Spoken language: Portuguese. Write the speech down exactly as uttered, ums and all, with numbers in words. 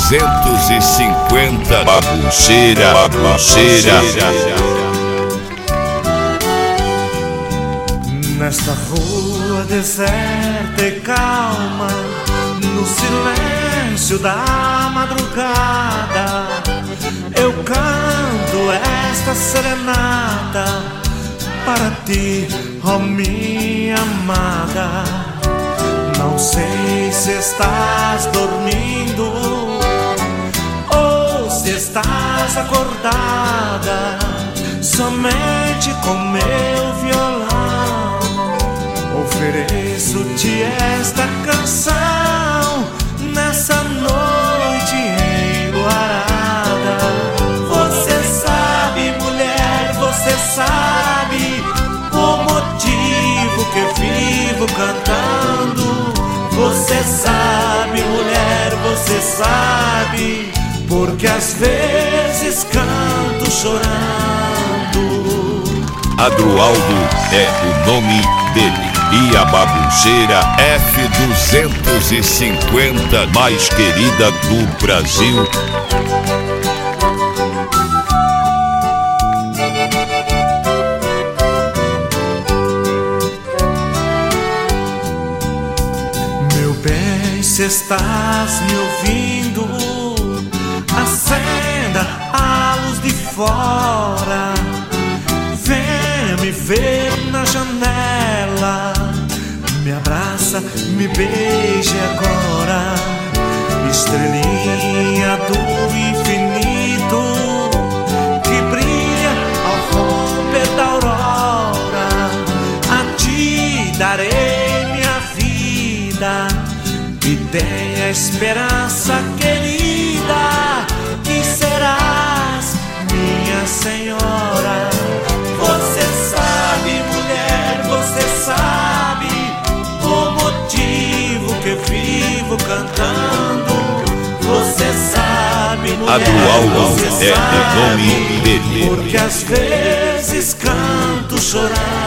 duzentos e cinquenta. Bagunceira, bagunceira. Nesta rua deserta e calma, no silêncio da madrugada, eu canto esta serenata para ti, ó minha amada. Não sei se estás dormindo ou se estás acordada, somente com meu violão ofereço-te esta canção nessa noite enluarada. Você sabe, mulher, você sabe o motivo que vivo cantando. Você sabe, mulher, você sabe, porque às vezes canto chorando. Adroaldo é o nome dele. E a bagunceira F duzentos e cinquenta, mais querida do Brasil. Meu bem, se estás me ouvindo, acenda a luz de fora. Venha me ver na janela, me abraça, me beije agora. Estrelinha do infinito que brilha ao romper da aurora, a ti darei minha vida e tenha esperança, querida, que serás minha senhora. Você sabe, mulher, você sabe o motivo que vivo cantando. Você sabe, mulher, Adroaldo você é sabe, o nome dele. porque às vezes canto chorando.